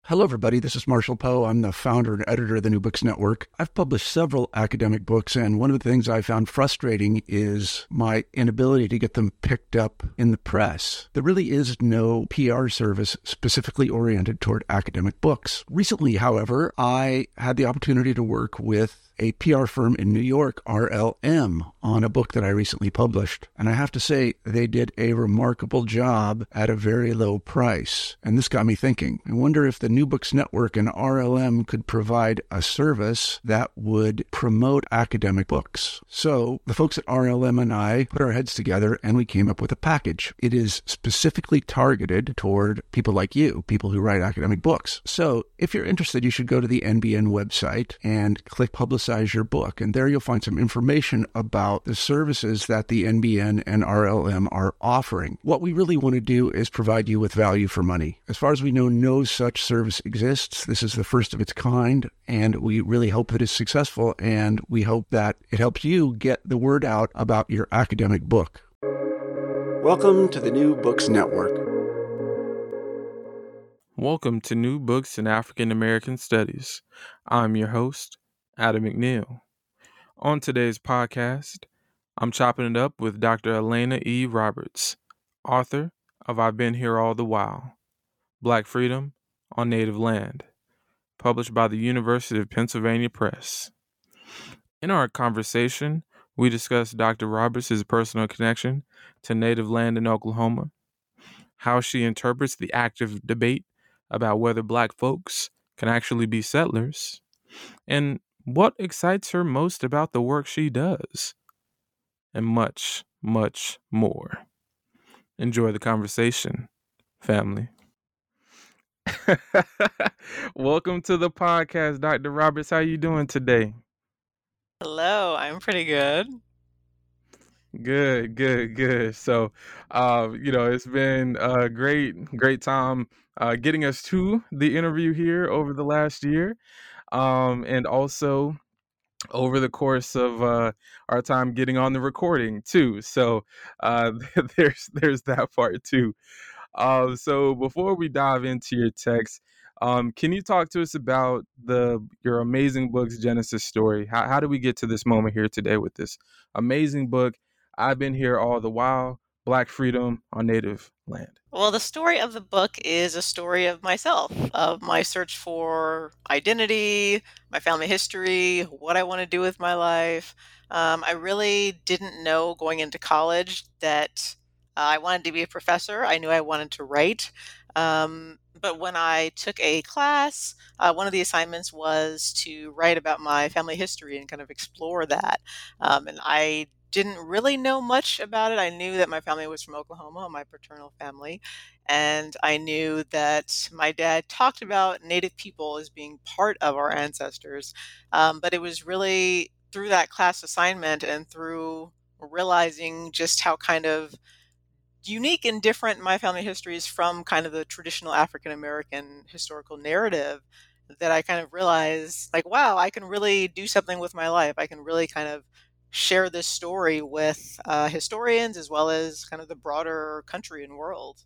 Hello, everybody. This is Marshall Poe. I'm the founder and editor of the New Books Network. I've published several academic books, and one of the things I found frustrating is my inability to get them picked up in the press. There really is no PR service specifically oriented toward academic books. Recently, however, I had the opportunity to work with a PR firm in New York, RLM, on a book that I recently published. And I have to say, they did a remarkable job at a very low price. And this got me thinking. I wonder if the New Books Network and RLM could provide a service that would promote academic books. So the folks at RLM and I put our heads together and we came up with a package. It is specifically targeted toward people like you, people who write academic books. So if you're interested, you should go to the NBN website and click Publicize Your Book. And there you'll find some information about the services that the NBN and RLM are offering. What we really want to do is provide you with value for money. As far as we know, no such service exists. This is the first of its kind, and we really hope that it's successful, and we hope that it helps you get the word out about your academic book. Welcome to the New Books Network. Welcome to New Books in African American Studies. I'm your host, Adam McNeil. On today's podcast, I'm chopping it up with Dr. Elena E. Roberts, author of I've Been Here All the While, Black Freedom on Native Land, published by the University of Pennsylvania Press. In our conversation, we discussed Dr. Roberts' personal connection to Native land in Oklahoma, how she interprets the active debate about whether Black folks can actually be settlers, and what excites her most about the work she does, and much, much more. Enjoy the conversation, family. Welcome to the podcast, Dr. Roberts. How you doing today? Hello, I'm pretty good. Good. So, it's been a great time getting us to the interview here over the last year. And also over the course of our time getting on the recording too. So there's that part too. So before we dive into your text, can you talk to us about your amazing book's genesis story? How do we get to this moment here today with this amazing book, I've Been Here All the While, Black Freedom on Native Land? Well, the story of the book is a story of myself, of my search for identity, my family history, what I want to do with my life. I really didn't know going into college that I wanted to be a professor. I knew I wanted to write. But when I took a class, one of the assignments was to write about my family history and kind of explore that. And I didn't really know much about it. I knew that my family was from Oklahoma, my paternal family, and I knew that my dad talked about Native people as being part of our ancestors. But it was really through that class assignment and through realizing just how kind of unique and different my family history is from kind of the traditional African American historical narrative that I kind of realized, like, wow, I can really do something with my life. I can really kind of share this story with historians as well as kind of the broader country and world.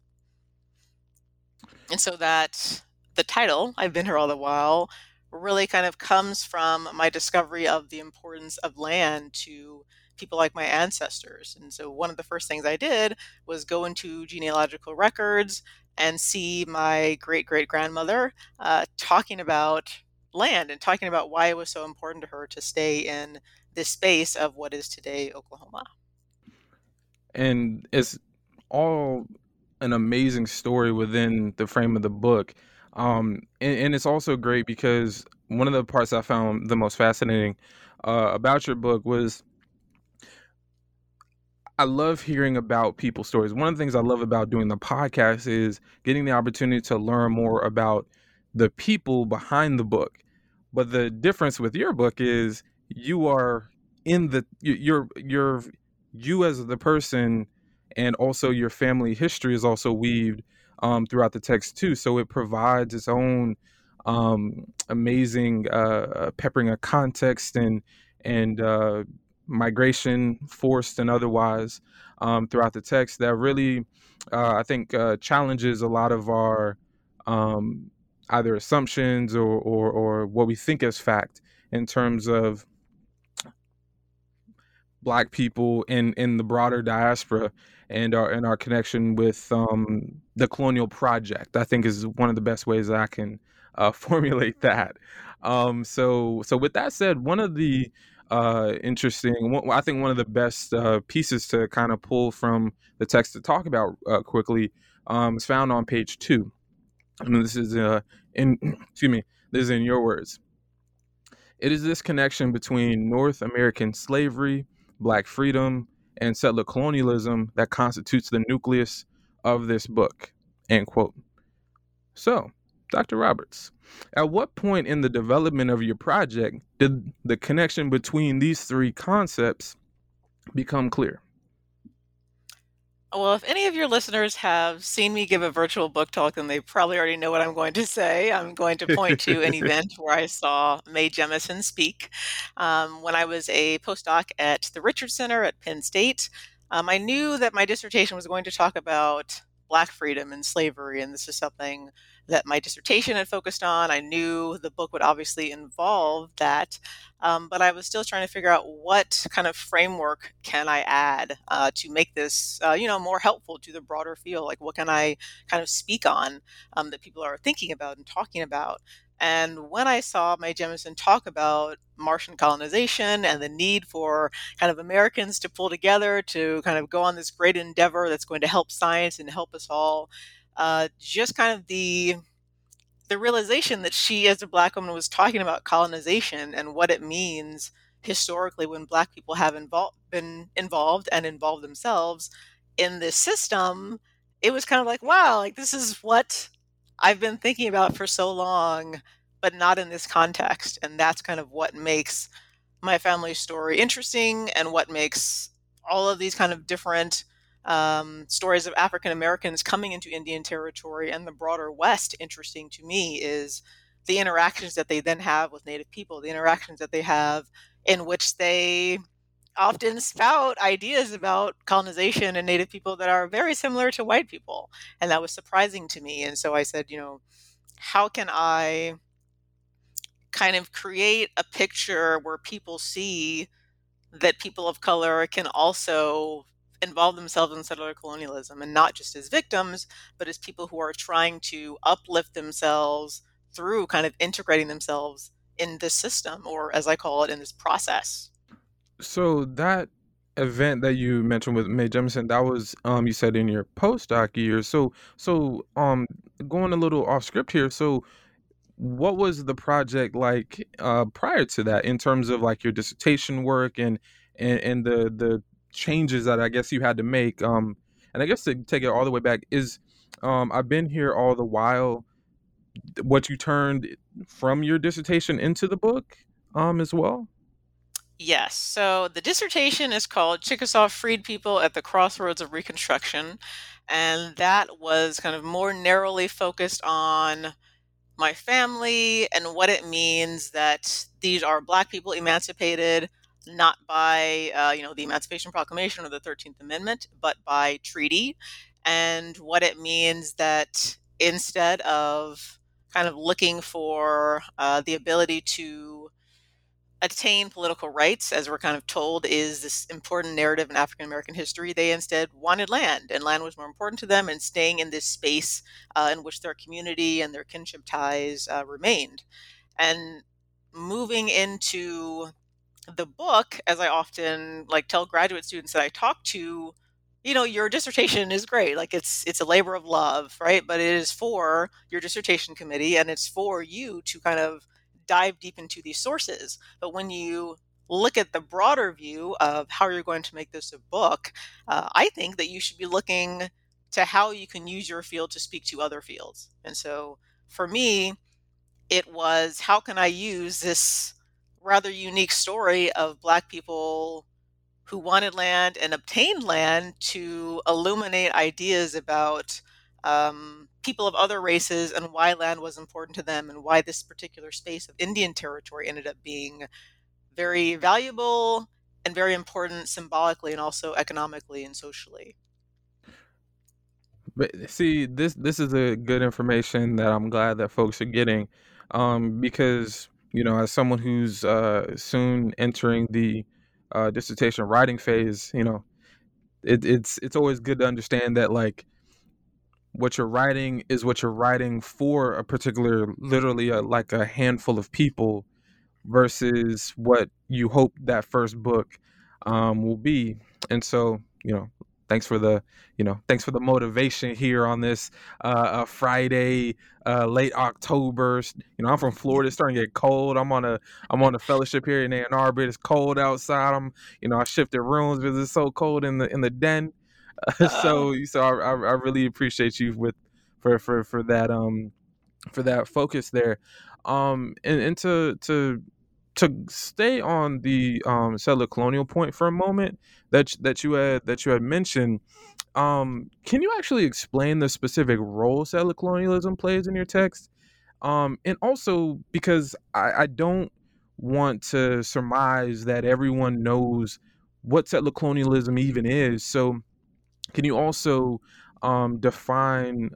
And so that the title, I've Been Here All the While, really kind of comes from my discovery of the importance of land to people like my ancestors. And so one of the first things I did was go into genealogical records and see my great-great-grandmother talking about land and talking about why it was so important to her to stay in this space of what is today Oklahoma. And it's all an amazing story within the frame of the book. And it's also great because one of the parts I found the most fascinating about your book was I love hearing about people's stories. One of the things I love about doing the podcast is getting the opportunity to learn more about the people behind the book. But the difference with your book is you are you're you as the person, and also your family history is also weaved throughout the text too. So it provides its own amazing peppering of context and migration, forced and otherwise, throughout the text that really, I think, challenges a lot of our either assumptions or what we think is fact in terms of Black people in the broader diaspora and our connection with the colonial project. I think is one of the best ways that I can formulate that. So with that said, one of the I think one of the best pieces to kind of pull from the text to talk about quickly is found on page 2. And this is in excuse me, this is in your words. It is this connection between North American slavery, Black freedom, and settler colonialism that constitutes the nucleus of this book. End quote. So, Dr. Roberts, at what point in the development of your project did the connection between these three concepts become clear? Well, if any of your listeners have seen me give a virtual book talk, then they probably already know what I'm going to say. I'm going to point to an event where I saw Mae Jemison speak. When I was a postdoc at the Richard Center at Penn State, I knew that my dissertation was going to talk about Black freedom and slavery, and this is something that my dissertation had focused on. I knew the book would obviously involve that, but I was still trying to figure out what kind of framework can I add to make this, more helpful to the broader field. Like, what can I kind of speak on that people are thinking about and talking about? And when I saw Mae Jemison talk about Martian colonization and the need for kind of Americans to pull together to kind of go on this great endeavor that's going to help science and help us all, just kind of the realization that she, as a Black woman, was talking about colonization and what it means historically when Black people have been involved and involved themselves in this system. It was kind of like, wow, like this is what I've been thinking about for so long, but not in this context. And that's kind of what makes my family story interesting, and what makes all of these kind of different stories of African Americans coming into Indian Territory and the broader West interesting to me is the interactions that they then have with Native people, the interactions that they have in which they often spout ideas about colonization and Native people that are very similar to white people. And that was surprising to me. And so I said, how can I kind of create a picture where people see that people of color can also involve themselves in settler colonialism, and not just as victims, but as people who are trying to uplift themselves through kind of integrating themselves in this system, or as I call it, in this process. So that event that you mentioned with Mae Jemison, that was you said in your postdoc year. So going a little off script here. So what was the project like prior to that in terms of like your dissertation work and the changes that I guess you had to make? And I guess to take it all the way back is I've been here all the while. What you turned from your dissertation into the book as well? Yes. So the dissertation is called Chickasaw Freed People at the Crossroads of Reconstruction. And that was kind of more narrowly focused on my family and what it means that these are Black people emancipated not by the Emancipation Proclamation or the 13th Amendment, but by treaty, and what it means that instead of kind of looking for the ability to attain political rights, as we're kind of told is this important narrative in African American history, they instead wanted land, and land was more important to them, and staying in this space in which their community and their kinship ties remained. And moving into the book, as I often like tell graduate students that I talk to, your dissertation is great. Like it's a labor of love, right? But it is for your dissertation committee, and it's for you to kind of dive deep into these sources. But when you look at the broader view of how you're going to make this a book, I think that you should be looking to how you can use your field to speak to other fields. And so for me, it was, how can I use this rather unique story of Black people who wanted land and obtained land to illuminate ideas about people of other races and why land was important to them, and why this particular space of Indian Territory ended up being very valuable and very important symbolically and also economically and socially. But see, this is a good information that I'm glad that folks are getting, because as someone who's soon entering the dissertation writing phase, it's always good to understand that like what you're writing is what you're writing for a particular, literally like a handful of people versus what you hope that first book will be. And so, thanks for the, thanks for the motivation here on this Friday, late October. I'm from Florida. It's starting to get cold. I'm on a fellowship here in Ann Arbor. It's cold outside. I shifted rooms because it's so cold in the den. Oh, So I really appreciate you for that for that focus there, and to stay on the settler colonial point for a moment that you had mentioned. Can you actually explain the specific role settler colonialism plays in your text? And also because I don't want to surmise that everyone knows what settler colonialism even is. So can you also define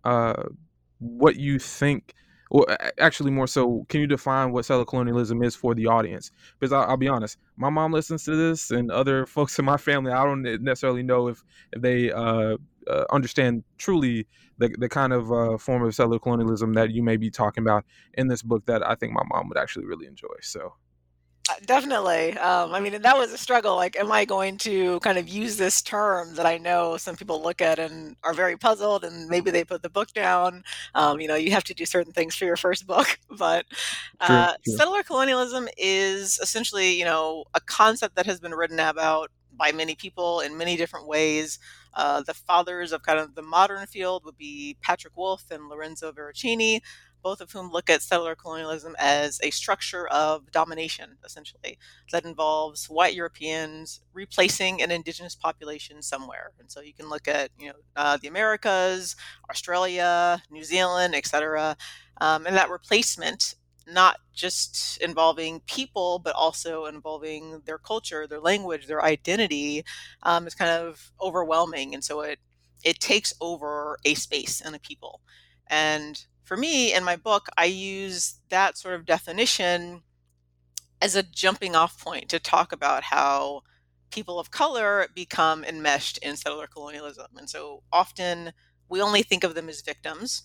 what you think, or actually more so, can you define what settler colonialism is for the audience? Because I'll be honest, my mom listens to this, and other folks in my family, I don't necessarily know if they understand truly the kind of form of settler colonialism that you may be talking about in this book that I think my mom would actually really enjoy. So, definitely. I mean, and that was a struggle. Like, am I going to kind of use this term that I know some people look at and are very puzzled, and maybe they put the book down? You have to do certain things for your first book, but true, true. settler colonialism is essentially, a concept that has been written about by many people in many different ways. The fathers of kind of the modern field would be Patrick Wolf and Lorenzo Veracini, both of whom look at settler colonialism as a structure of domination, essentially, that involves white Europeans replacing an indigenous population somewhere. And so you can look at, the Americas, Australia, New Zealand, etc., and that replacement not just involving people, but also involving their culture, their language, their identity, is kind of overwhelming. And so it takes over a space and a people. And for me, in my book, I use that sort of definition as a jumping off point to talk about how people of color become enmeshed in settler colonialism. And so often we only think of them as victims.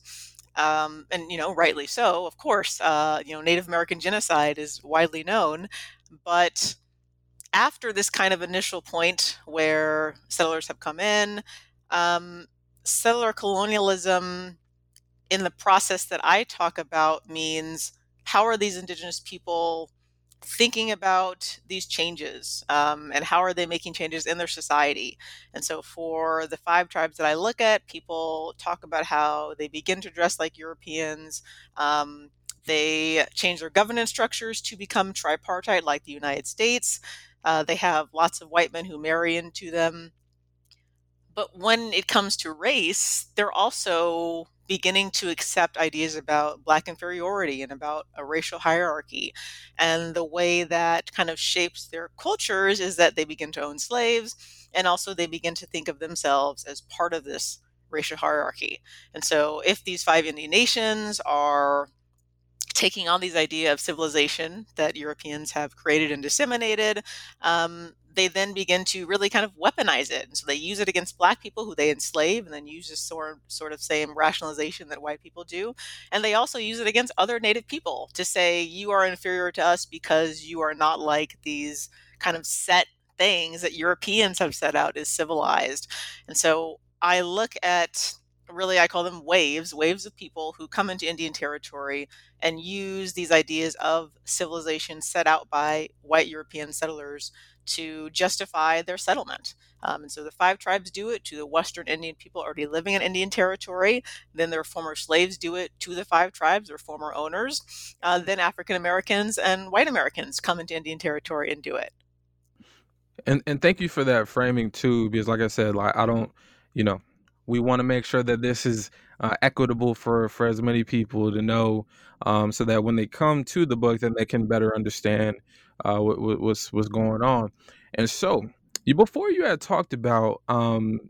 And rightly so, of course. Native American genocide is widely known, but after this kind of initial point where settlers have come in, um, settler colonialism in the process that I talk about means, how are these indigenous people thinking about these changes, and how are they making changes in their society? And so for the five tribes that I look at, people talk about how they begin to dress like Europeans. They change their governance structures to become tripartite like the United States. They have lots of white men who marry into them. But when it comes to race, they're also beginning to accept ideas about Black inferiority and about a racial hierarchy. And the way that kind of shapes their cultures is that they begin to own slaves, and also they begin to think of themselves as part of this racial hierarchy. And so if these five Indian nations are taking on these idea of civilization that Europeans have created and disseminated, they then begin to really kind of weaponize it. And so they use it against Black people who they enslave, and then use this sort of same rationalization that white people do. And they also use it against other Native people to say, you are inferior to us because you are not like these kind of set things that Europeans have set out as civilized. And so I look at, really, I call them waves of people who come into Indian territory and use these ideas of civilization set out by white European settlers to justify their settlement. And so the five tribes do it to the Western Indian people already living in Indian territory. Then their former slaves do it to the five tribes, their former owners. Then African Americans and white Americans come into Indian territory and do it. And thank you for that framing too, because like I said, like I don't, you know, we want to make sure that this is equitable for as many people to know, so that when they come to the book, then they can better understand what's going on. And so, before you had talked about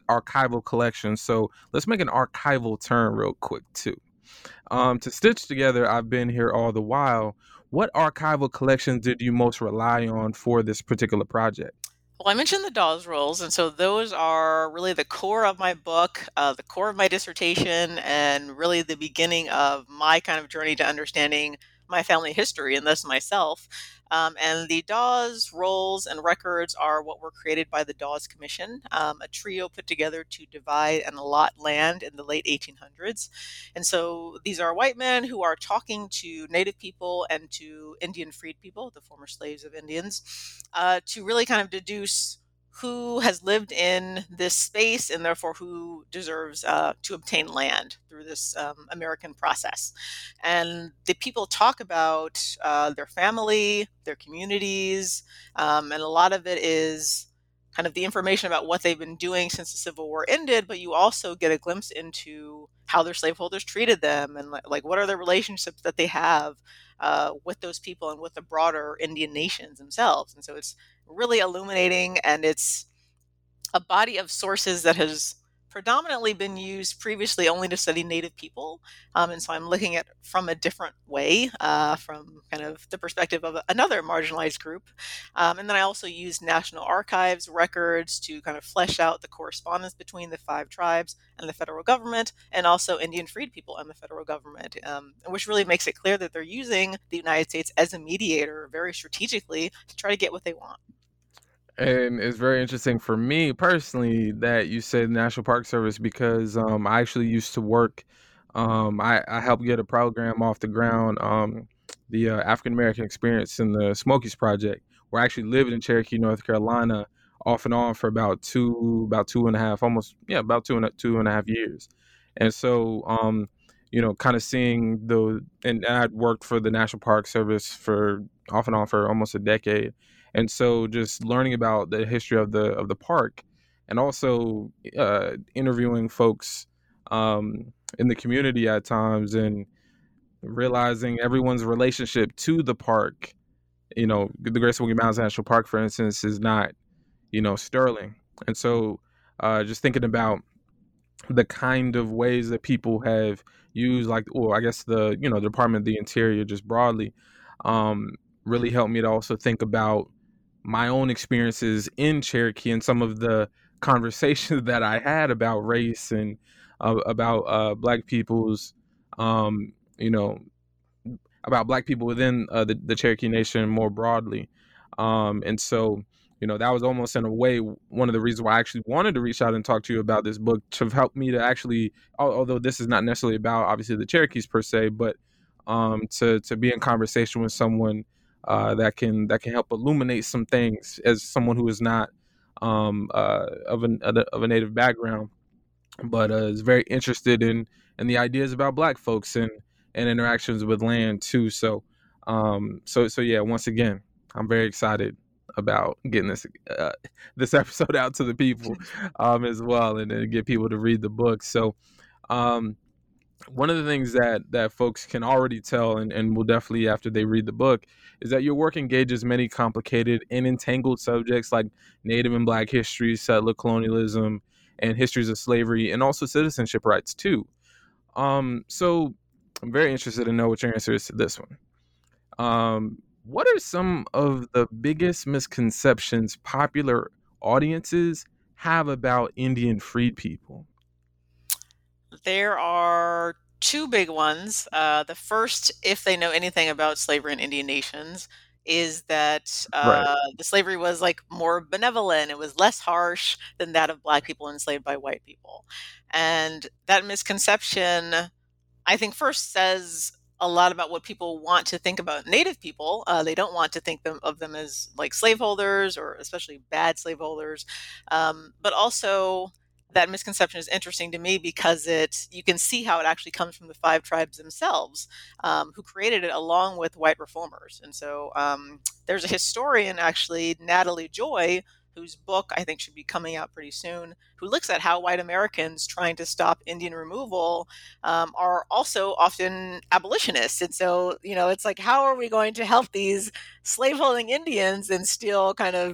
archival collections. So let's make an archival turn real quick too. To stitch together, I've been here all the while. What archival collections did you most rely on for this particular project? Well, I mentioned the Dawes Rolls, and so those are really the core of my book, the core of my dissertation, and really the beginning of my kind of journey to understanding my family history and thus myself. And the Dawes Rolls and records are what were created by the Dawes Commission, a trio put together to divide and allot land in the late 1800s. And so these are white men who are talking to Native people and to Indian freed people, the former slaves of Indians, to really kind of deduce who has lived in this space and therefore who deserves to obtain land through this American process. And the people talk about their family, their communities, and a lot of it is kind of the information about what they've been doing since the Civil War ended, but you also get a glimpse into how their slaveholders treated them and like what are the relationships that they have with those people and with the broader Indian nations themselves. And so it's really illuminating, and it's a body of sources that has predominantly been used previously only to study Native people. And so I'm looking at from a different way, from kind of the perspective of another marginalized group. And then I also use National Archives records to kind of flesh out the correspondence between the 5 tribes and the federal government, and also Indian freed people and the federal government, which really makes it clear that they're using the United States as a mediator very strategically to try to get what they want. And it's very interesting for me personally that you said National Park Service because I actually used to work. I helped get a program off the ground, the African American Experience in the Smokies Project, where I actually lived in Cherokee, North Carolina, off and on for about two and a half, almost about two and a half years. And so, kind of seeing and I'd worked for the National Park Service for off and on for almost a decade. And so just learning about the history of the park, and also interviewing folks in the community at times, and realizing everyone's relationship to the park. The Great Smoky Mountains National Park, for instance, is not sterling. And so just thinking about the kind of ways that people have used, like, I guess the Department of the Interior just broadly, really helped me to also think about my own experiences in Cherokee and some of the conversations that I had about race and about Black people's, about Black people within the Cherokee Nation more broadly. And so, that was almost in a way one of the reasons why I actually wanted to reach out and talk to you about this book, to help me to actually, although this is not necessarily about obviously the Cherokees per se, but to be in conversation with someone that can help illuminate some things as someone who is not of a Native background, but is very interested in the ideas about Black folks and interactions with land too. So yeah, once again, I'm very excited about getting this episode out to the people as well, and get people to read the book. So one of the things that folks can already tell, and will definitely after they read the book, is that your work engages many complicated and entangled subjects like Native and Black history, settler colonialism, and histories of slavery, and also citizenship rights too. So I'm very interested to know what your answer is to this one. What are some of the biggest misconceptions popular audiences have about Indian freed people? There are 2 big ones. The first, if they know anything about slavery in Indian nations, is that Right. the slavery was like more benevolent. It was less harsh than that of Black people enslaved by white people. And that misconception, I think, first says a lot about what people want to think about Native people. They don't want to think of them as like slaveholders, or especially bad slaveholders. But also, that misconception is interesting to me because you can see how it actually comes from the 5 tribes themselves, who created it along with white reformers. And so there's a historian, actually, Natalie Joy, whose book I think should be coming out pretty soon, who looks at how white Americans trying to stop Indian removal are also often abolitionists. And so, it's like, how are we going to help these slaveholding Indians and still kind of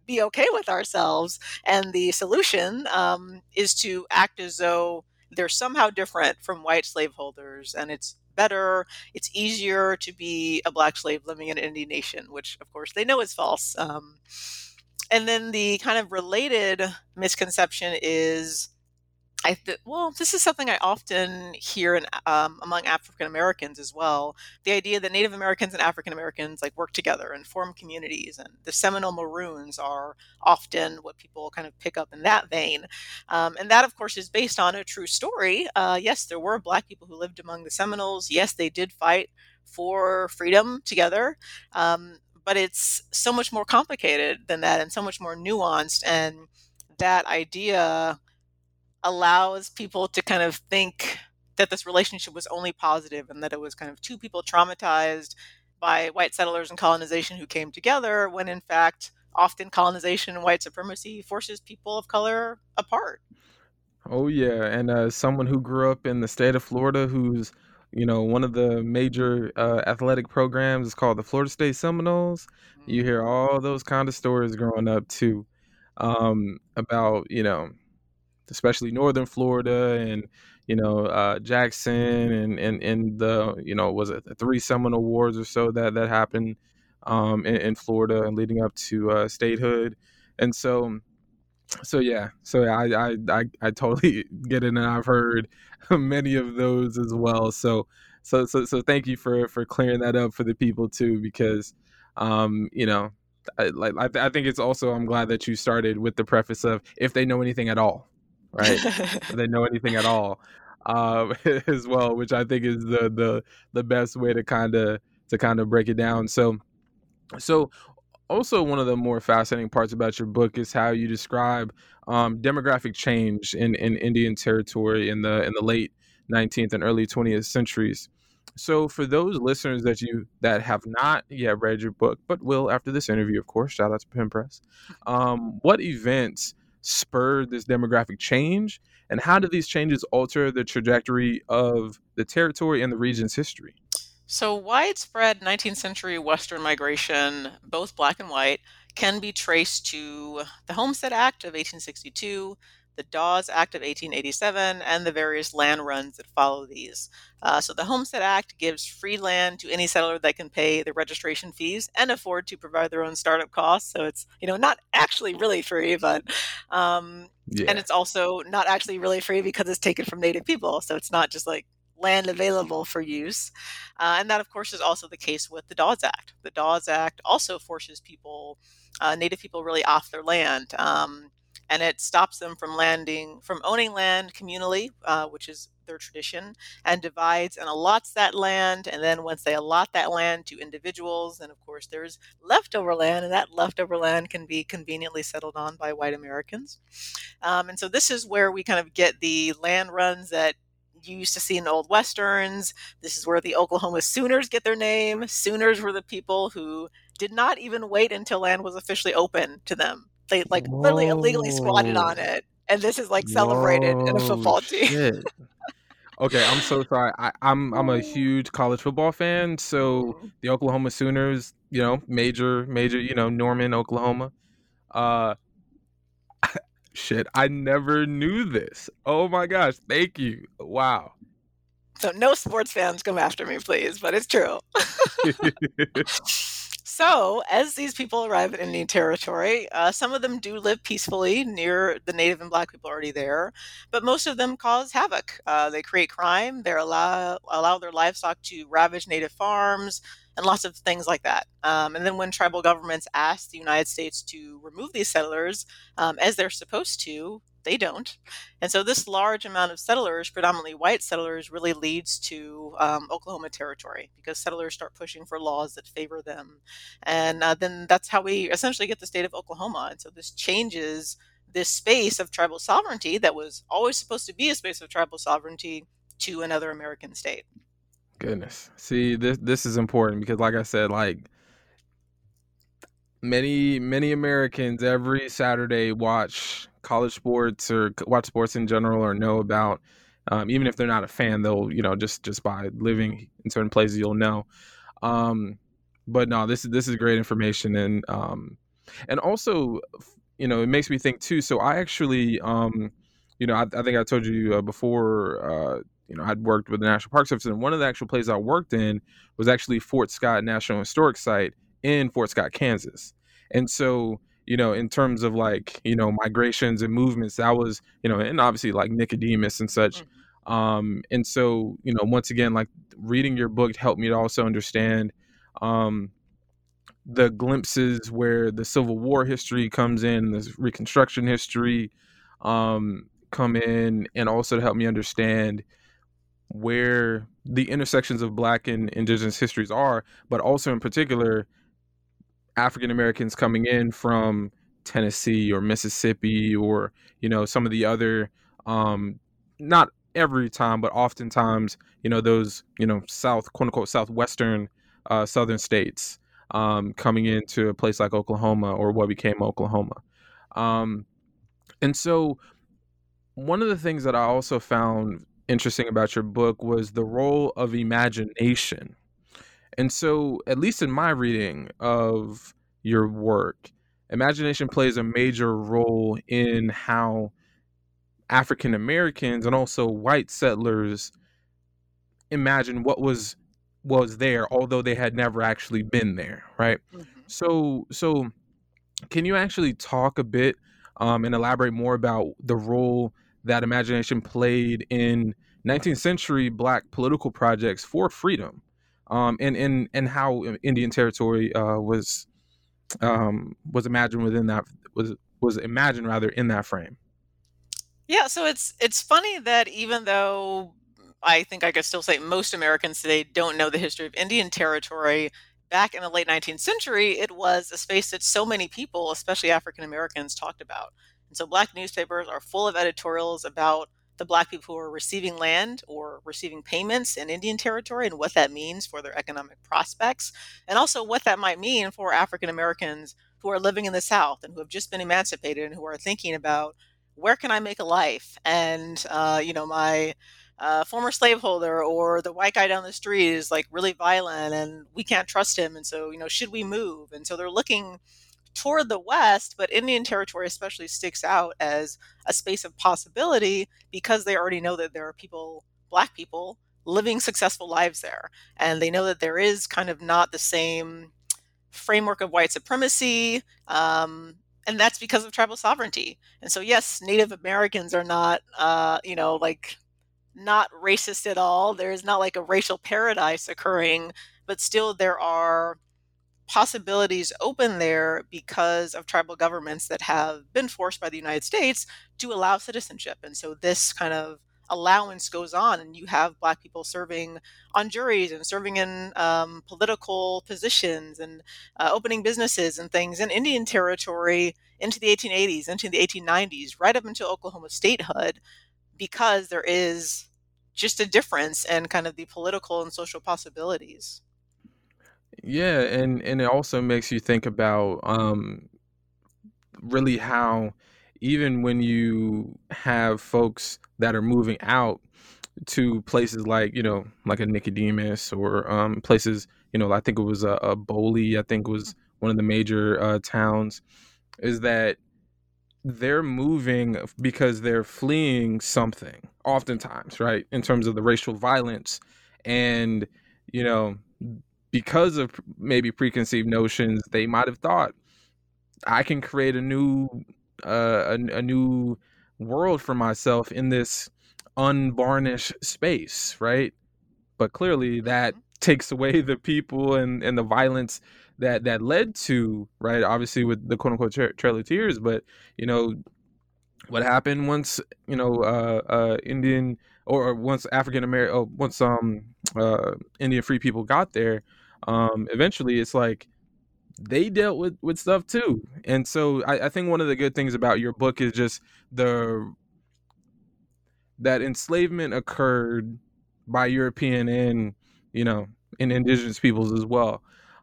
be okay with ourselves. And the solution is to act as though they're somehow different from white slaveholders, and it's better, it's easier to be a black slave living in an Indian nation, which of course they know is false. And then the kind of related misconception is, well, this is something I often hear among African Americans as well. The idea that Native Americans and African Americans like work together and form communities, and the Seminole Maroons are often what people kind of pick up in that vein. And that, of course, is based on a true story. Yes, there were Black people who lived among the Seminoles. Yes, they did fight for freedom together. But it's so much more complicated than that and so much more nuanced. And that idea allows people to kind of think that this relationship was only positive and that it was kind of two people traumatized by white settlers and colonization who came together, when in fact, often colonization and white supremacy forces people of color apart. Oh yeah, and as someone who grew up in the state of Florida, who's one of the major athletic programs is called the Florida State Seminoles. You hear all those kind of stories growing up too, about especially northern Florida and Jackson and the was it the 3 Seminole Wars or so that happened in Florida and leading up to statehood, and I totally get it, and I've heard many of those as well. So thank you for clearing that up for the people too, because I think it's also, I'm glad that you started with the preface of if they know anything at all, right? If they know anything at all, as well, which I think is the best way to kind of break it down. So also, one of the more fascinating parts about your book is how you describe demographic change in Indian territory in the late 19th and early 20th centuries. So, for those listeners that have not yet read your book, but will after this interview, of course, shout out to Pen Press, what events spurred this demographic change, and how did these changes alter the trajectory of the territory and the region's history? So, widespread 19th century Western migration, both black and white, can be traced to the Homestead Act of 1862, the Dawes Act of 1887, and the various land runs that follow these. So, the Homestead Act gives free land to any settler that can pay the registration fees and afford to provide their own startup costs. So, it's not actually really free, but and it's also not actually really free because it's taken from Native people. So, it's not just like land available for use. And that, of course, is also the case with the Dawes Act. The Dawes Act also forces Native people really off their land. And it stops them from owning land communally, which is their tradition, and divides and allots that land. And then once they allot that land to individuals, then of course there's leftover land, and that leftover land can be conveniently settled on by white Americans. And so this is where we kind of get the land runs that you used to see in old Westerns. This is where the Oklahoma Sooners get their name. Sooners were the people who did not even wait until land was officially open to them. They literally illegally squatted on it. And this is celebrated in a football team. Okay, I'm so sorry. I'm a huge college football fan. So the Oklahoma Sooners, major, Norman, Oklahoma. Shit, I never knew this. Oh my gosh, thank you. Wow. So no sports fans come after me, please, but it's true. So as these people arrive in Indian Territory, some of them do live peacefully near the Native and Black people already there, but most of them cause havoc. They create crime. They allow their livestock to ravage Native farms, and lots of things like that. And then when tribal governments ask the United States to remove these settlers, as they're supposed to, they don't. And so this large amount of settlers, predominantly white settlers, really leads to Oklahoma Territory, because settlers start pushing for laws that favor them. And then that's how we essentially get the state of Oklahoma. And so this changes this space of tribal sovereignty that was always supposed to be a space of tribal sovereignty to another American state. Goodness. See, this is important because, like I said, many Americans every Saturday watch college sports or watch sports in general, or know about, even if they're not a fan, they'll just by living in certain places you'll know. But no, this is great information, and And also, it makes me think too. So I actually, I think I told you before, I'd worked with the National Park Service, and one of the actual places I worked in was actually Fort Scott National Historic Site in Fort Scott, Kansas. And so, in terms of like, migrations and movements, that was, and obviously like Nicodemus and such. And so, once again, like reading your book helped me to also understand the glimpses where the Civil War history comes in, the Reconstruction history come in, and also to help me understand where the intersections of Black and Indigenous histories are, but also in particular African Americans coming in from Tennessee or Mississippi or some of the other not every time but oftentimes those south, quote unquote, southwestern southern states coming into a place like Oklahoma or what became Oklahoma. And so one of the things that I also found interesting about your book was the role of imagination. And so, at least in my reading of your work, imagination plays a major role in how African Americans and also white settlers imagine what was there, although they had never actually been there, right? So can you actually talk a bit and elaborate more about the role that imagination played in 19th century Black political projects for freedom, and how Indian Territory was imagined within that was imagined rather in that frame? Yeah, so it's funny that even though I think I could still say most Americans today don't know the history of Indian Territory, back in the late 19th century, it was a space that so many people, especially African Americans, talked about. And so Black newspapers are full of editorials about the Black people who are receiving land or receiving payments in Indian Territory and what that means for their economic prospects, and also what that might mean for African Americans who are living in the South and who have just been emancipated and who are thinking about where can I make a life? And, my former slaveholder or the white guy down the street is like really violent and we can't trust him. And so, should we move? And so they're looking toward the West, but Indian Territory especially sticks out as a space of possibility because they already know that there are people, Black people, living successful lives there. And they know that there is kind of not the same framework of white supremacy. And that's because of tribal sovereignty. And so, yes, Native Americans are not, not racist at all. There's not like a racial paradise occurring, but still there are possibilities open there because of tribal governments that have been forced by the United States to allow citizenship. And so this kind of allowance goes on, and you have Black people serving on juries and serving in political positions and opening businesses and things in Indian Territory into the 1880s, into the 1890s, right up until Oklahoma statehood, because there is just a difference in kind of the political and social possibilities. Yeah, and it also makes you think about really how even when you have folks that are moving out to places like like a Nicodemus or places I think it was a Boley, I think was one of the major towns, is that they're moving because they're fleeing something oftentimes, right, in terms of the racial violence, and because of maybe preconceived notions, they might have thought, I can create a new world for myself in this unvarnished space, right? But clearly that takes away the people and the violence that led to, right, obviously with the quote unquote Trail of Tears. But what happened once Indian or once African American, once Indian free people got there, eventually it's like they dealt with stuff too. And so I think one of the good things about your book is just that enslavement occurred by European and indigenous peoples as well.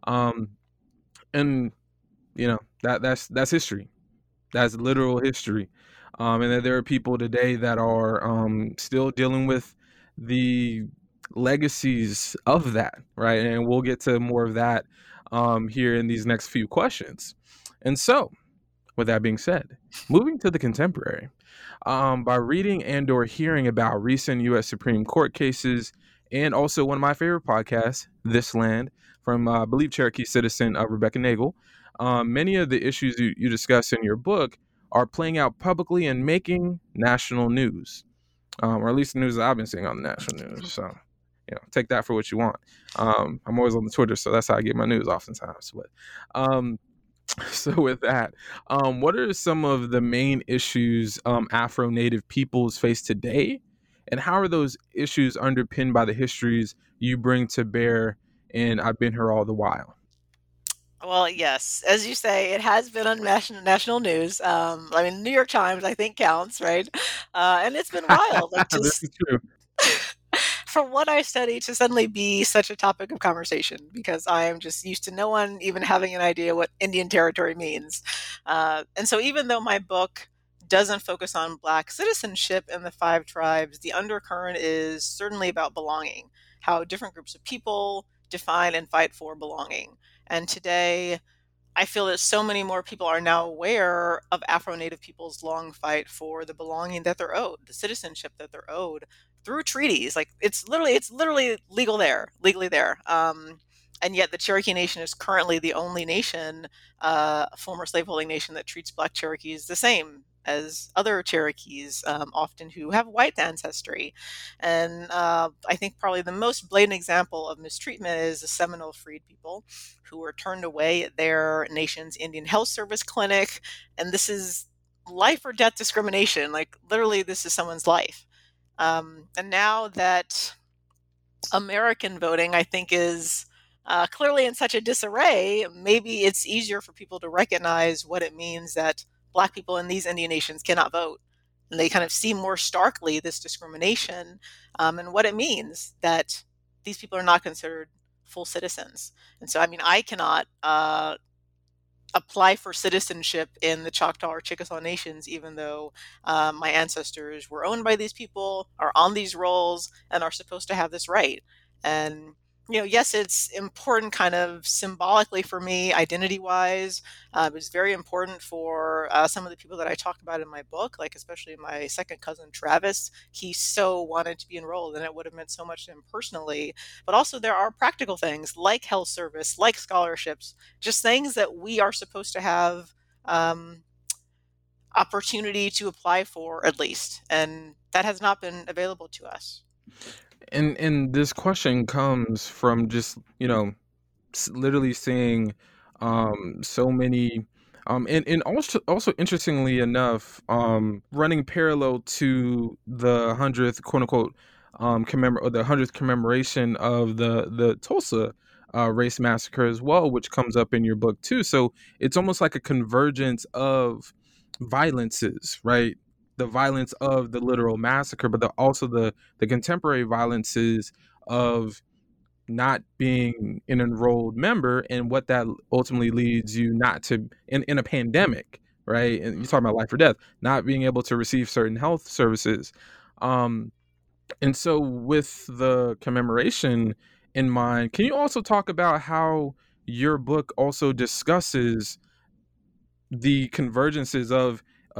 And that's history. That's literal history. And that there are people today that are still dealing with the legacies of that, right? And we'll get to more of that here in these next few questions. And so, with that being said, moving to the contemporary, by reading and or hearing about recent U.S. Supreme Court cases, and also one of my favorite podcasts, This Land, from I believe Cherokee citizen Rebecca Nagel, many of the issues you discuss in your book are playing out publicly and making national news, or at least the news that I've been seeing on the national news. So, take that for what you want. I'm always on the Twitter, so that's how I get my news oftentimes. But so with that, what are some of the main issues Afro-Native peoples face today, and how are those issues underpinned by the histories you bring to bear in I've Been Here All the While? Well, yes, as you say, it has been on national news. New York Times, I think, counts, right? And it's been wild, like This just is true. from what I study to suddenly be such a topic of conversation, because I am just used to no one even having an idea what Indian Territory means. And so, even though my book doesn't focus on Black citizenship in the five tribes, the undercurrent is certainly about belonging, how different groups of people define and fight for belonging. And today, I feel that so many more people are now aware of Afro-Native people's long fight for the belonging that they're owed, the citizenship that they're owed through treaties. Like it's literally legally there. And yet the Cherokee Nation is currently the only nation, former slaveholding nation, that treats Black Cherokees the same as other Cherokees, often who have white ancestry. And I think probably the most blatant example of mistreatment is the Seminole freed people who were turned away at their nation's Indian Health Service clinic. And this is life or death discrimination. Like literally, this is someone's life. And now that American voting, I think, is clearly in such a disarray, maybe it's easier for people to recognize what it means that Black people in these Indian nations cannot vote. And they kind of see more starkly this discrimination, and what it means that these people are not considered full citizens. And so, I cannot apply for citizenship in the Choctaw or Chickasaw nations, even though my ancestors were owned by these people, are on these rolls, and are supposed to have this right. And yes, it's important kind of symbolically for me, identity-wise. It was very important for some of the people that I talk about in my book, like especially my second cousin, Travis. He so wanted to be enrolled, and it would have meant so much to him personally. But also there are practical things like health service, like scholarships, just things that we are supposed to have opportunity to apply for, at least. And that has not been available to us. And this question comes from just literally seeing so many and also interestingly enough, running parallel to the 100th quote unquote the 100th commemoration of the Tulsa race massacre as well, which comes up in your book too. So it's almost like a convergence of violences, right? The violence of the literal massacre, but also the contemporary violences of not being an enrolled member, and what that ultimately leads you not to in a pandemic, right? And you're talking about life or death, not being able to receive certain health services. And so with the commemoration in mind, can you also talk about how your book also discusses the convergences of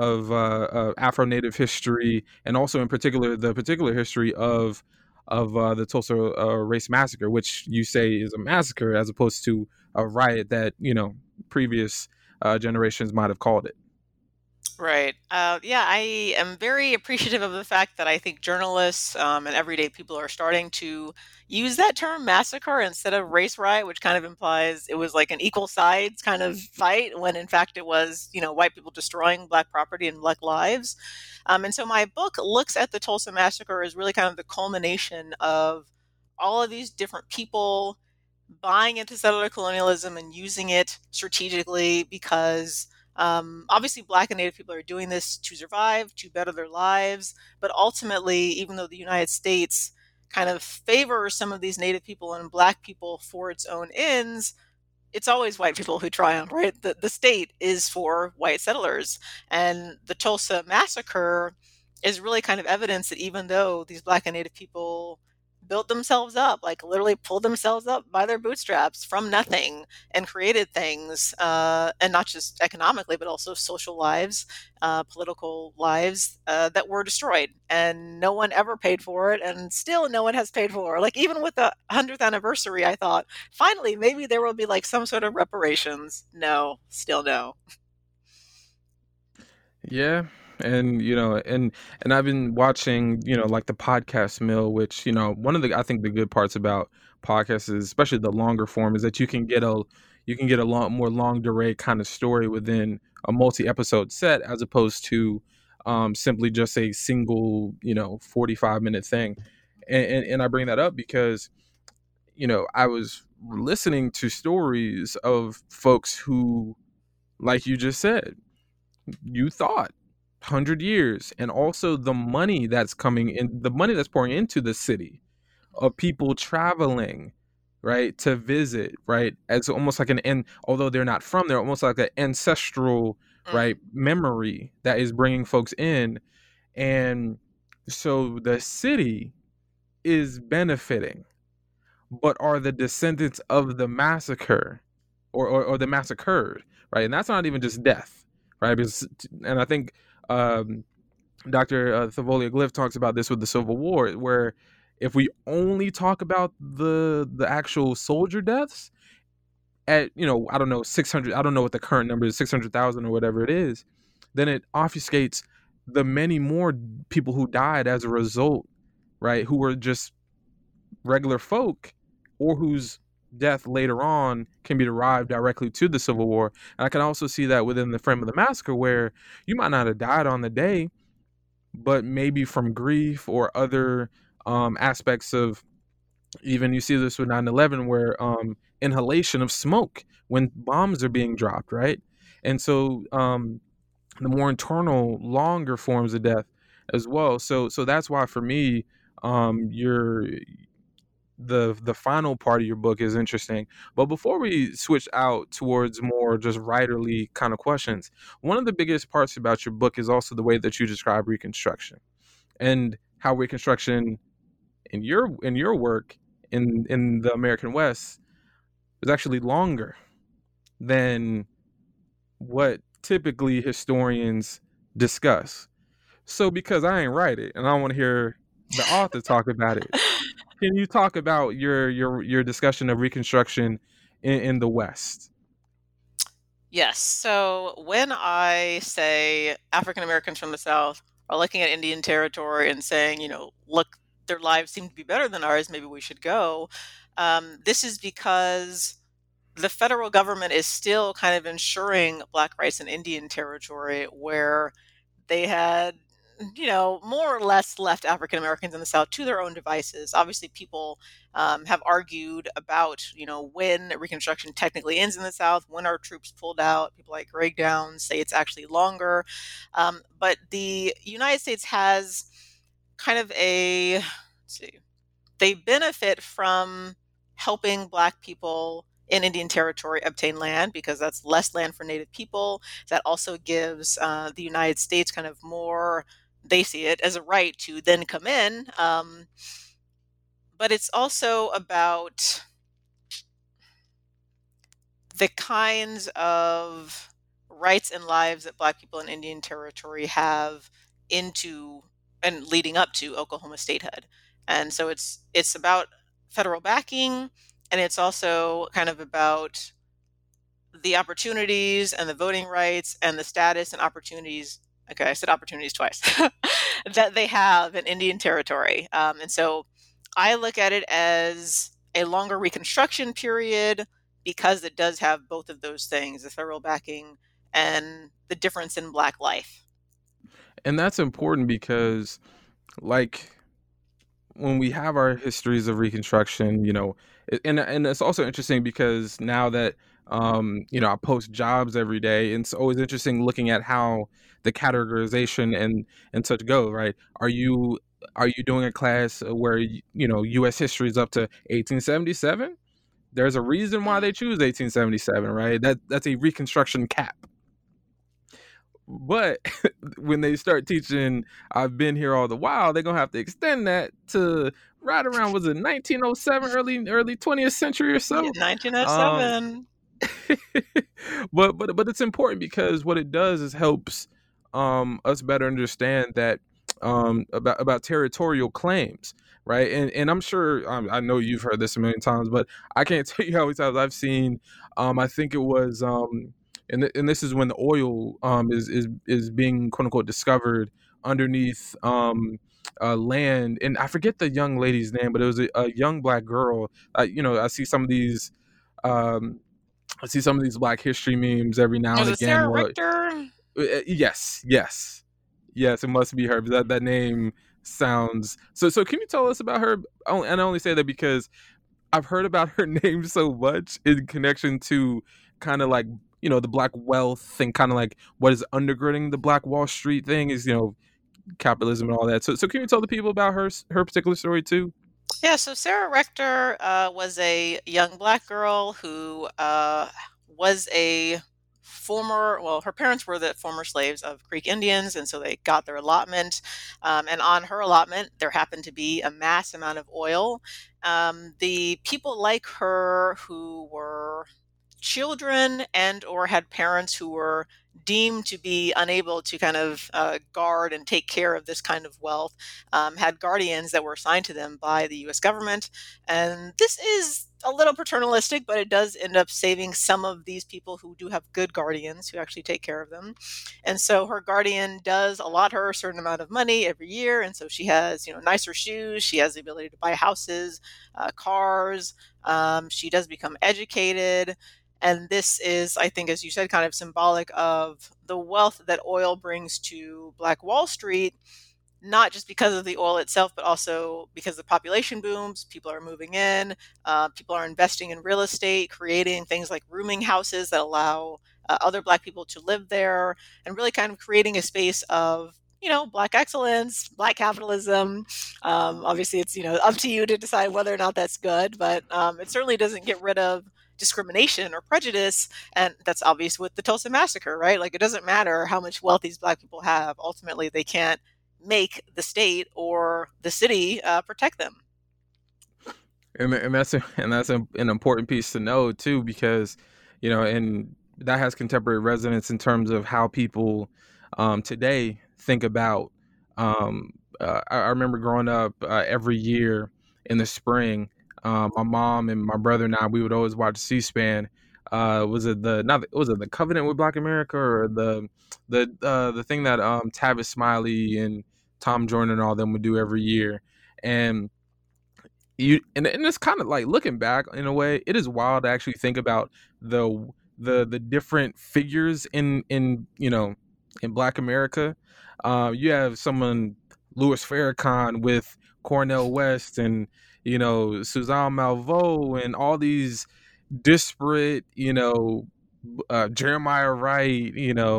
Afro-Native history, and also in particular the particular history of the Tulsa race massacre, which you say is a massacre as opposed to a riot that previous generations might have called it? Right. Yeah, I am very appreciative of the fact that I think journalists and everyday people are starting to use that term massacre instead of race riot, which kind of implies it was like an equal sides kind of fight, when in fact it was, white people destroying Black property and Black lives. And so my book looks at the Tulsa massacre as really kind of the culmination of all of these different people buying into settler colonialism and using it strategically, because obviously, Black and Native people are doing this to survive, to better their lives. But ultimately, even though the United States kind of favors some of these Native people and Black people for its own ends, it's always white people who triumph, right? The state is for white settlers. And the Tulsa massacre is really kind of evidence that even though these Black and Native people built themselves up, like literally pulled themselves up by their bootstraps from nothing and created things, and not just economically, but also social lives, political lives that were destroyed. And no one ever paid for it. And still no one has paid for it. Like even with the 100th anniversary, I thought, finally, maybe there will be like some sort of reparations. No, still no. Yeah. And and I've been watching, like the podcast mill, which, one of the I think the good parts about podcasts is, especially the longer form, is that you can get a lot more long durée kind of story within a multi-episode set, as opposed to simply just a single, 45-minute thing. And I bring that up because, I was listening to stories of folks who, like you just said, you thought 100 years, and also the money that's coming in, the money that's pouring into the city, of people traveling, right, to visit, right, as almost like although they're not from there, almost like an ancestral, right, memory that is bringing folks in. And so the city is benefiting, but are the descendants of the massacre, or the massacred, right? And that's not even just death, right? And I think Dr. Thavolia Glyph talks about this with the Civil War, where if we only talk about the actual soldier deaths at, I don't know, 600, I don't know what the current number is, 600,000 or whatever it is, then it obfuscates the many more people who died as a result, right? Who were just regular folk, or whose death later on can be derived directly to the Civil War. And I can also see that within the frame of the massacre, where you might not have died on the day, but maybe from grief or other aspects of, even you see this with 9/11, where inhalation of smoke when bombs are being dropped, right? And so the more internal, longer forms of death as well. So that's why for me, your the final part of your book is interesting. But before we switch out towards more just writerly kind of questions, one of the biggest parts about your book is also the way that you describe Reconstruction, and how Reconstruction in your work in the American West is actually longer than what typically historians discuss. So because I ain't write it and I want to hear the author talk about it, can you talk about your discussion of Reconstruction in the West? Yes. So when I say African Americans from the South are looking at Indian Territory and saying, look, their lives seem to be better than ours, maybe we should go. This is because the federal government is still kind of ensuring Black rights in Indian Territory, where they had, more or less left African Americans in the South to their own devices. Obviously, people have argued about, when Reconstruction technically ends in the South, when our troops pulled out. People like Greg Downs say it's actually longer. But the United States has kind of let's see, they benefit from helping Black people in Indian Territory obtain land, because that's less land for Native people. That also gives the United States kind of more, they see it as a right to then come in. But it's also about the kinds of rights and lives that Black people in Indian Territory have into and leading up to Oklahoma statehood. And so it's about federal backing, and it's also kind of about the opportunities and the voting rights and the status and opportunities. Okay, I said opportunities twice that they have in Indian Territory. And so I look at it as a longer Reconstruction period, because it does have both of those things, the federal backing and the difference in Black life. And that's important because, like, when we have our histories of Reconstruction, and it's also interesting because now that I post jobs every day, and it's always interesting looking at how the categorization and such go, right? Are you doing a class where U.S. history is up to 1877? There's a reason why they choose 1877, right? That's a Reconstruction cap. But when they start teaching I've been here all the while, they're gonna have to extend that to right around, was it 1907, early 20th century or Yeah, so. um 1907. but it's important because what it does is helps us better understand that about territorial claims, right? And I'm sure, I know you've heard this a million times, but I can't tell you how many times I've seen, I think it was, and this is when the oil is being quote unquote discovered underneath land, and I forget the young lady's name, but it was a young black girl. I see some of these, um Black History memes every now Was and it again. Sarah Well, Richter? yes, it must be her. But that name sounds so. So can you tell us about her? And I only say that because I've heard about her name so much in connection to kind of like, the Black wealth and kind of like what is undergirding the Black Wall Street thing is, capitalism and all that. So can you tell the people about her particular story too? Yeah, so Sarah Rector was a young black girl who was a well, her parents were the former slaves of Creek Indians, and so they got their allotment. And on her allotment, there happened to be a mass amount of oil. The people like her who were children and or had parents who were deemed to be unable to kind of guard and take care of this kind of wealth had guardians that were assigned to them by the US government. And this is a little paternalistic, but it does end up saving some of these people who do have good guardians who actually take care of them. And so her guardian does allot her a certain amount of money every year. And so she has, nicer shoes. She has the ability to buy houses, cars. She does become educated. And this is, I think, as you said, kind of symbolic of the wealth that oil brings to Black Wall Street, not just because of the oil itself, but also because the population booms, people are moving in, people are investing in real estate, creating things like rooming houses that allow other Black people to live there, and really kind of creating a space of Black excellence, Black capitalism. Obviously, it's up to you to decide whether or not that's good, but it certainly doesn't get rid of discrimination or prejudice, and that's obvious with the Tulsa massacre, right? Like, it doesn't matter how much wealth these Black people have. Ultimately, they can't make the state or the city protect them. And that's an important piece to know too, because and that has contemporary resonance in terms of how people today think about. I remember growing up, every year in the spring, my mom and my brother and I, we would always watch C-SPAN. Was it the Covenant with Black America, or the thing that Tavis Smiley and Tom Jordan and all them would do every year? And and it's kind of like, looking back in a way, it is wild to actually think about the different figures in Black America. You have someone, Louis Farrakhan, with Cornel West, and Suzanne Malveaux, and all these disparate, Jeremiah Wright,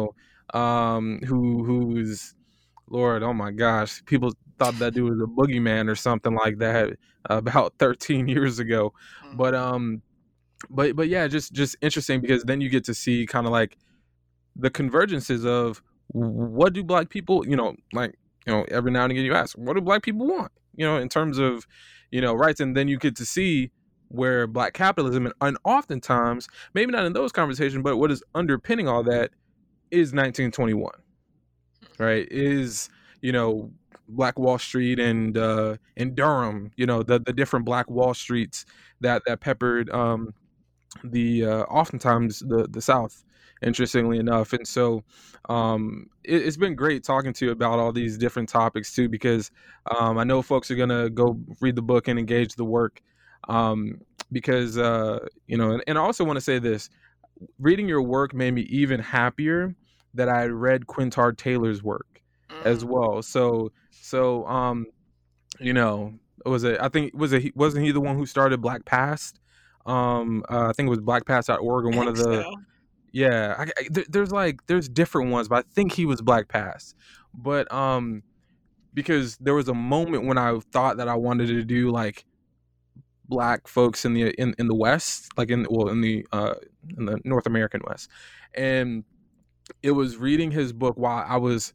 who's, Lord, oh my gosh, people thought that dude was a boogeyman or something like that about 13 years ago. But but yeah, just interesting, because then you get to see kind of like the convergences of what do Black people, every now and again you ask, what do Black people want, in terms of, rights, and then you get to see where Black capitalism, and oftentimes, maybe not in those conversations, but what is underpinning all that is 1921, right? Is, Black Wall Street, and in Durham, the different Black Wall Streets that peppered the oftentimes the South, interestingly enough. And so it's been great talking to you about all these different topics too, because I know folks are gonna go read the book and engage the work, because and I also want to say this: reading your work made me even happier that I read Quintard Taylor's work as well. So I think wasn't he the one who started Black Past? I think it was blackpast.org, and I one think of the, so. yeah, there's different ones, but I think he was Black Past. But because there was a moment when I thought that I wanted to do like Black folks in the West, like in the North American West, and it was reading his book while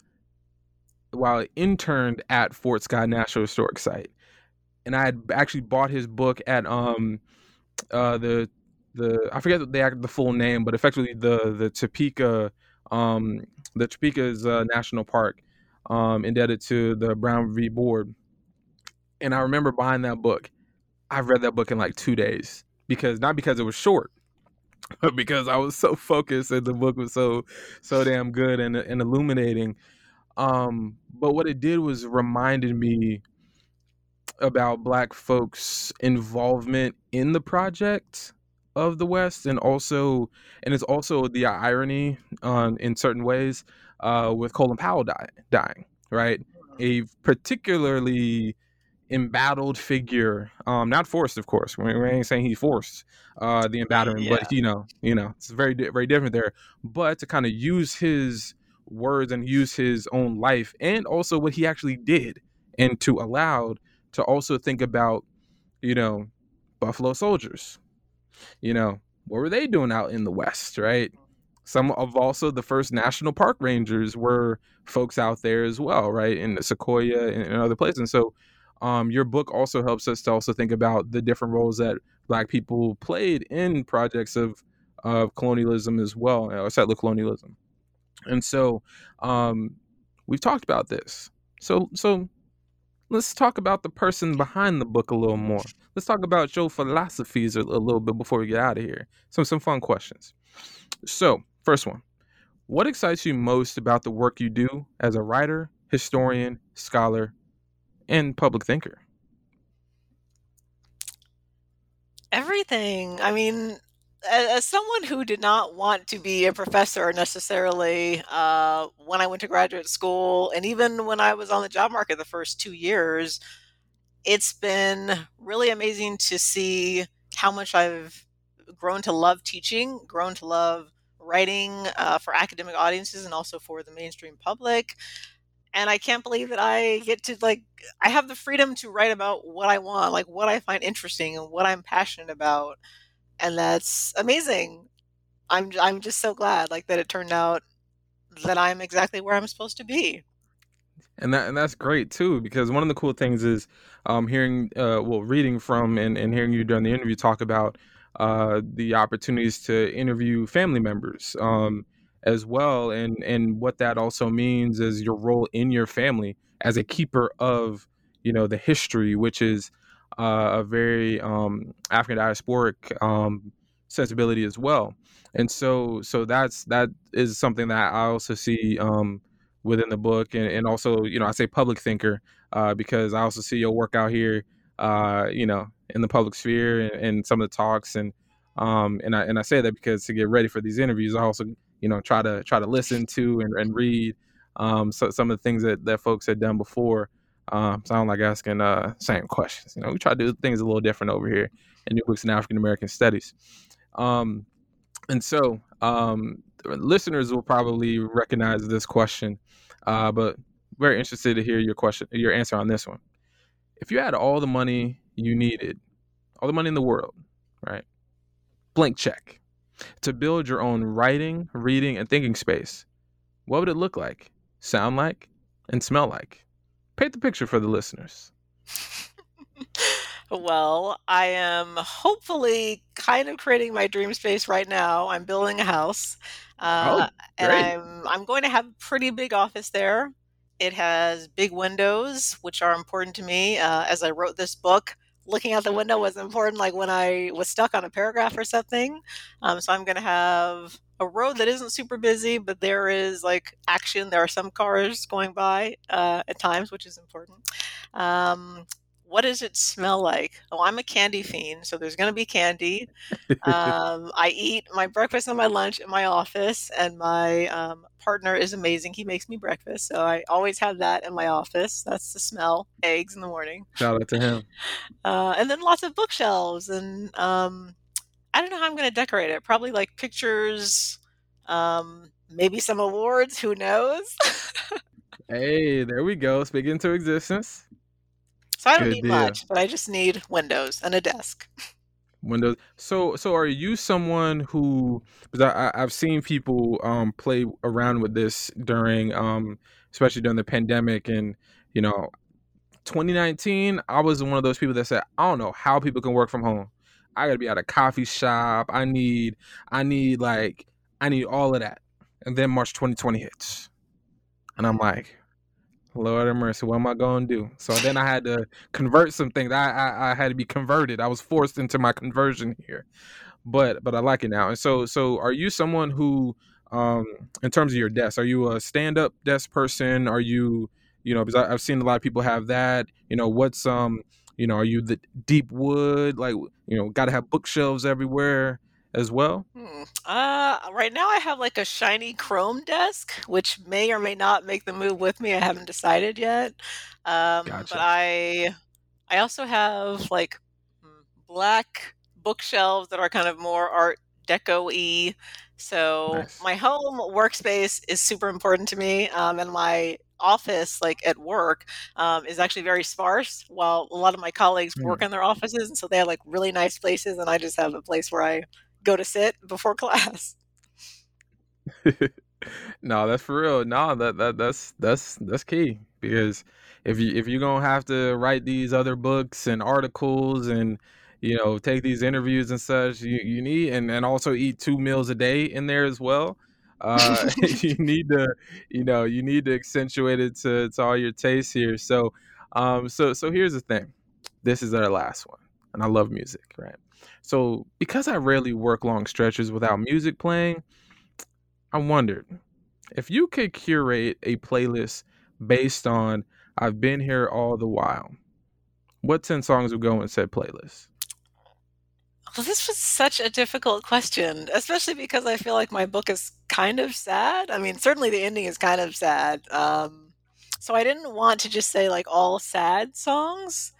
I interned at Fort Scott National Historic Site, and I had actually bought his book at the I forget the full name, but effectively the Topeka the Topeka's National Park, indebted to the Brown v. Board. And I remember buying that book. I read that book in like 2 days not because it was short, but because I was so focused and the book was so damn good and illuminating. But what it did was reminded me about Black folks' involvement in the project of the West, and it's also the irony in certain ways with Colin Powell dying, right? A particularly embattled figure, not forced, of course. We ain't saying he forced the embattlement, Yeah. but it's very very different there. But to kind of use his words and use his own life and also what he actually did, and to also think about, Buffalo Soldiers. What were they doing out in the West, right? Some of also the first national park rangers were folks out there as well, right? In the Sequoia and other places. And so your book also helps us to also think about the different roles that Black people played in projects of colonialism as well, or settler colonialism. And so we've talked about this. So let's talk about the person behind the book a little more. Let's talk about your philosophies a little bit before we get out of here. Some fun questions. So, first one. What excites you most about the work you do as a writer, historian, scholar, and public thinker? Everything. I mean, as someone who did not want to be a professor necessarily when I went to graduate school, and even when I was on the job market the first 2 years, it's been really amazing to see how much I've grown to love teaching, grown to love writing for academic audiences and also for the mainstream public. And I can't believe that I get to I have the freedom to write about what I want, like what I find interesting and what I'm passionate about, and that's amazing. I'm just so glad that it turned out that I'm exactly where I'm supposed to be. And that's great too, because one of the cool things is reading from and hearing you during the interview talk about the opportunities to interview family members as well, and what that also means is your role in your family as a keeper of the history, which is a very African diasporic sensibility as well. And so that is something that I also see within the book, and also I say public thinker because I also see your work out here in the public sphere, and some of the talks, and I say that because to get ready for these interviews I also try to listen to and read some of the things that folks had done before. So I don't like asking same questions. We try to do things a little different over here in New Books in African American Studies. And so listeners will probably recognize this question, but very interested to hear your answer on this one. If you had all the money you needed, all the money in the world, right? Blank check, to build your own writing, reading, and thinking space, what would it look like, sound like, and smell like? Paint the picture for the listeners. Well, I am hopefully kind of creating my dream space right now. I'm building a house, and great. I'm going to have a pretty big office there. It has big windows, which are important to me. As I wrote this book, looking out the window was important, like when I was stuck on a paragraph or something. So I'm going to have a road that isn't super busy, but there is action. There are some cars going by at times, which is important. What does it smell like? Oh, I'm a candy fiend, so there's going to be candy. I eat my breakfast and my lunch in my office, and my partner is amazing. He makes me breakfast, so I always have that in my office. That's the smell. Eggs in the morning. Shout out to him. And then lots of bookshelves, and I don't know how I'm going to decorate it. Probably pictures, maybe some awards. Who knows? Hey, there we go. Speak into existence. So I don't need much, but I just need windows and a desk. Windows. So are you someone who, because I've seen people play around with this during especially during the pandemic, and you know 2019, I was one of those people that said, I don't know how people can work from home. I gotta be at a coffee shop. I need all of that. And then March 2020 hits. And I'm like, Lord have mercy, what am I gonna do? So then I had to convert some things. I had to be converted. I was forced into my conversion here. But I like it now. And so are you someone who, in terms of your desk, are you a stand-up desk person? Are you, because I've seen a lot of people have that. What's are you the deep wood, like, got to have bookshelves everywhere as well? Right now I have like a shiny chrome desk, which may or may not make the move with me. I haven't decided yet. But Gotcha. I also have like black bookshelves that are kind of more art deco-y. So Nice. my home workspace is super important to me, and my office, like at work, is actually very sparse. While a lot of my colleagues work in their offices, and so they have like really nice places, and I just have a place where I go to sit before class. No, that's for real. No, that's key, because if you're gonna have to write these other books and articles and take these interviews and such, you need, and also eat 2 meals a day in there as well. You need to you need to accentuate it to all your tastes here. So here's the thing. This is our last one, and I love music, right? So because I rarely work long stretches without music playing, I wondered if you could curate a playlist based on I've been here all the while, what 10 songs would go in said playlist? Well, this was such a difficult question, especially because I feel like my book is kind of sad. I mean, certainly the ending is kind of sad. So I didn't want to just say like all sad songs.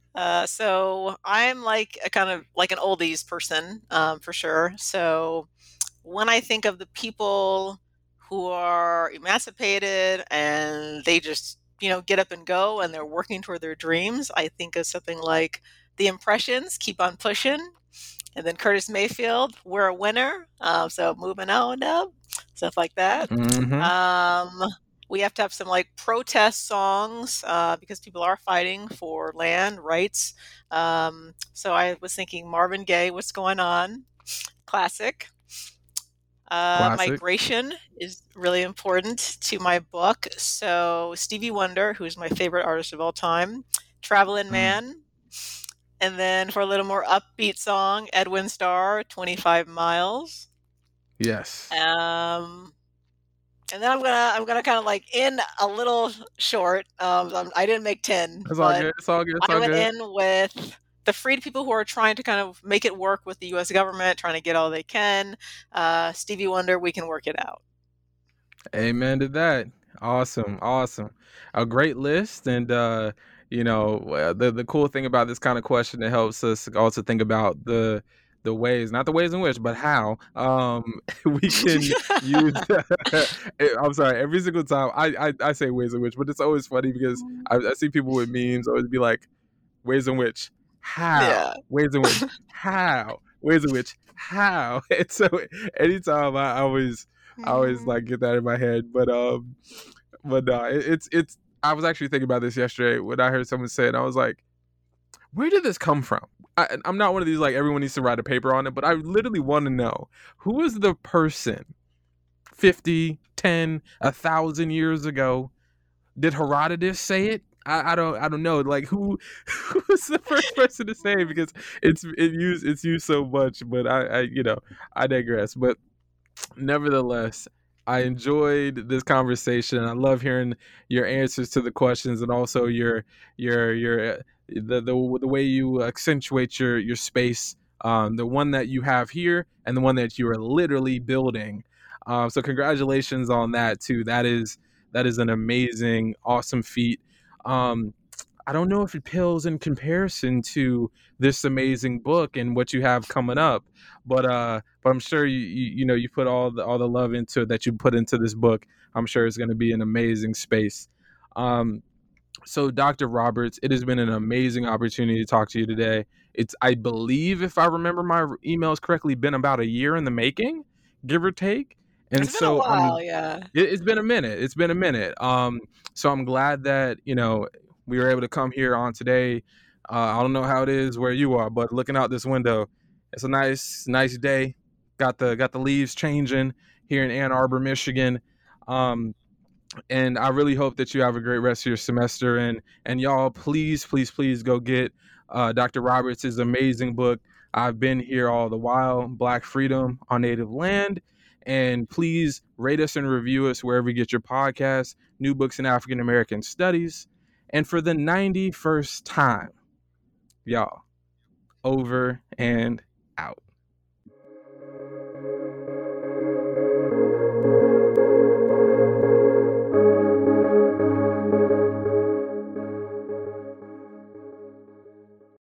So I'm like a kind of like an oldies person, for sure. So when I think of the people who are emancipated and they just, get up and go and they're working toward their dreams, I think of something like The Impressions, Keep on Pushing, and then Curtis Mayfield, We're a Winner. So moving on up, stuff like that. Mm-hmm. Um, we have to have some like protest songs because people are fighting for land rights. So I was thinking Marvin Gaye, What's Going On? Classic. Classic. Migration is really important to my book. So Stevie Wonder, who's my favorite artist of all time, Travelin' Mm. Man, and then for a little more upbeat song, Edwin Starr, 25 Miles. Yes. And then I'm gonna kind of like end a little short. I didn't make 10, It's all but good. It's all good. It's I all went good. in with the freed people who are trying to kind of make it work with the U.S. government, trying to get all they can. Stevie Wonder, We Can Work It Out. Amen to that. Awesome. Awesome. A great list. And, the cool thing about this kind of question, it helps us also think about the ways, not the ways in which, but how we can use. I'm sorry. Every single time I say ways in which, but it's always funny because I see people with memes always be like, ways in which, Yeah. how, ways in which, how, ways in which, how. And so anytime I always like get that in my head, but no, it's. I was actually thinking about this yesterday when I heard someone say it. I was like, where did this come from? I'm not one of these like everyone needs to write a paper on it, but I literally want to know who is the person 50, 10, 1,000 years ago. Did Herodotus say it? I don't know. Like who was the first person to say it, because it's used so much. But I digress. But nevertheless, I enjoyed this conversation. I love hearing your answers to the questions, and also the way you accentuate your space, the one that you have here and the one that you are literally building. So congratulations on that too. That is an amazing, awesome feat. I don't know if it pales in comparison to this amazing book and what you have coming up, but I'm sure you put all the love into it that you put into this book. I'm sure it's going to be an amazing space. So Dr. Roberts, it has been an amazing opportunity to talk to you today. It's, I believe, if I remember my emails correctly, been about a year in the making, give or take. And It's been a so while, yeah. it's been a minute. It's been a minute. So I'm glad that, we were able to come here on today. I don't know how it is where you are, but looking out this window, it's a nice day. Got the leaves changing here in Ann Arbor, Michigan. And I really hope that you have a great rest of your semester. And y'all, please go get Dr. Roberts' amazing book, I've Been Here All the While, Black Freedom on Native Land. And please rate us and review us wherever you get your podcasts, New Books in African American Studies. And for the 91st time, y'all, over and out.